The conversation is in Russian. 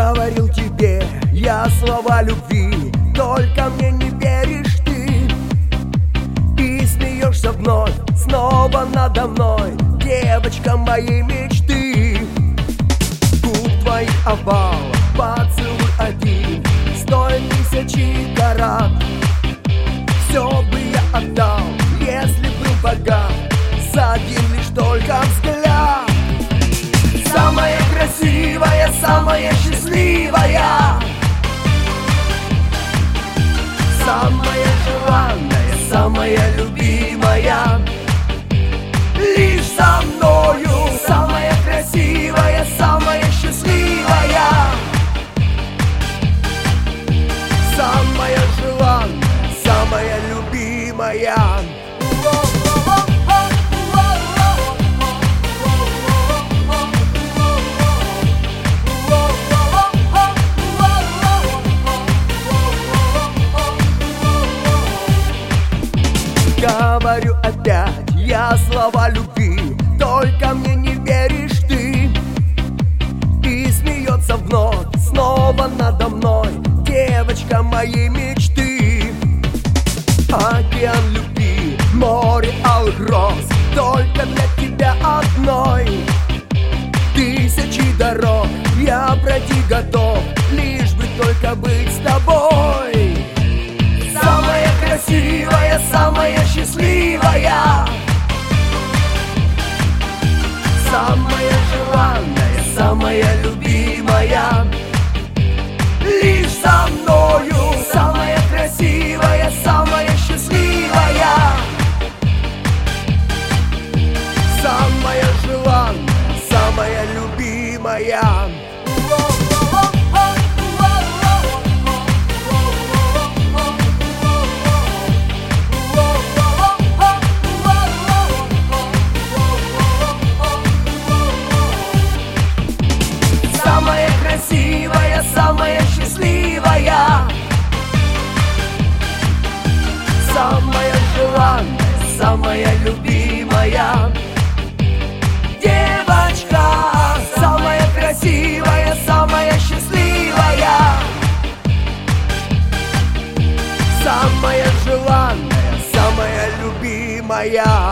Говорил тебе я слова любви, только мне не веришь ты. И смеешься вновь, снова надо мной, девочка моей мечты. Губ твоих овал, поцелуй один, стоит 1000 карат. Все бы я отдал, если был богат, за один лишь только взгляд. Самая красивая, самая счастливая, самая желанная, самая любимая, лишь со мною. Самая красивая, самая счастливая, самая желанная, самая любимая. Говорю опять я слова любви, только мне не веришь ты. И смеется вновь, снова надо мной, девочка моей мечты. Океан любви, море алых роз, только для тебя одной. 1000 дорог я пройти готов, лишь бы только быть с тобой. Самая красивая, самая счастливая, самая желанная, самая любимая, лишь со мною. Самая красивая, самая счастливая, самая желанная, самая любимая. Самая красивая, самая счастливая, самая желанная, самая любимая девочка. Самая красивая, самая счастливая, самая желанная, самая любимая.